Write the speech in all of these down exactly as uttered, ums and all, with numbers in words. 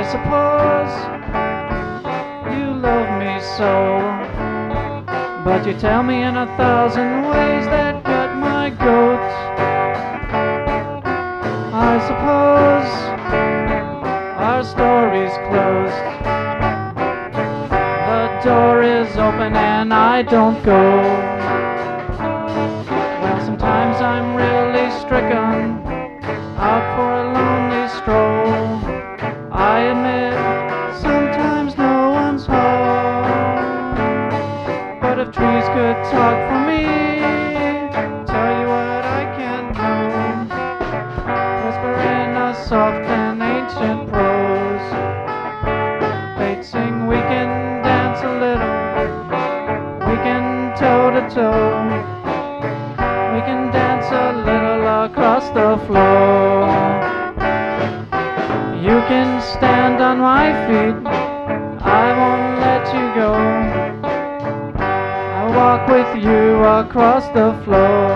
suppose you love me so, but you tell me in a thousand ways that cut my goat. I suppose our story's closed. The door is open and I don't go. Well, sometimes I'm really stricken, out for a lonely stroll. I admit, sometimes no one's home. But if trees could talk for me, tell you what I can know, whisper in a soft and ancient prose. They'd sing, we can dance a little, we can toe to toe, we can dance a little across the floor. You can stand on my feet, I won't let you go. I'll walk with you across the floor.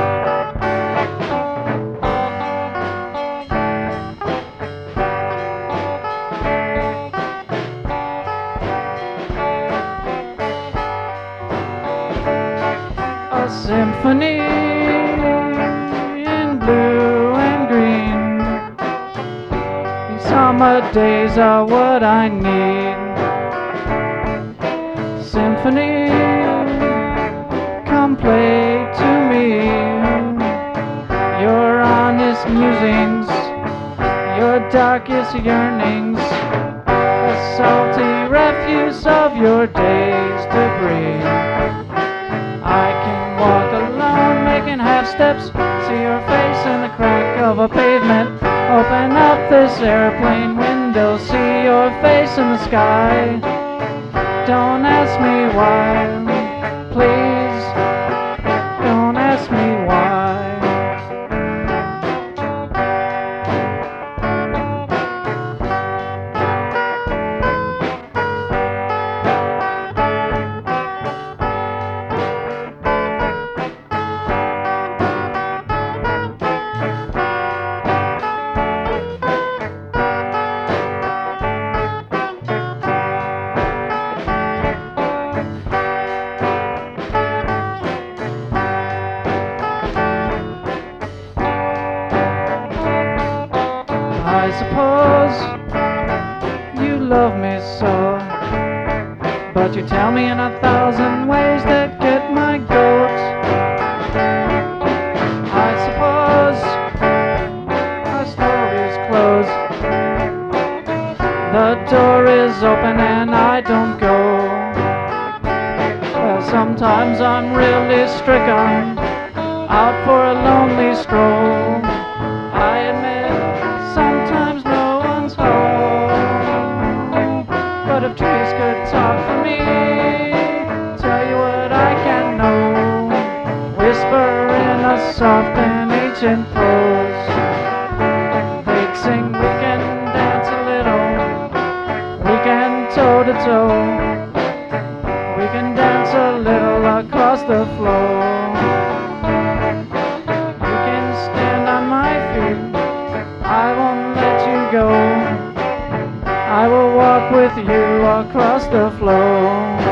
A symphony in blue and green. These summer days are what I need. Symphony, come play to me your honest musings, your darkest yearnings, the salty refuse of your day's debris. I can walk alone, making half steps, see your face in the crack of a pavement. Open up this airplane window, see your face in the sky. Don't ask me why, please, don't ask me why. I suppose you love me so, but you tell me in a thousand ways that get my goat. I suppose our story's closed. The door is open and I don't go. Well, sometimes I'm really stricken, out for a lonely stroll. I admit, sometimes no one's home. But if trees could talk for me, tell you what I can know, whisper in a soft and ancient prose. They'd sing, we can dance a little, we can toe to toe, we can dance a little across the floor. You can stand on my feet, I won't let you go. I will walk with you across the floor.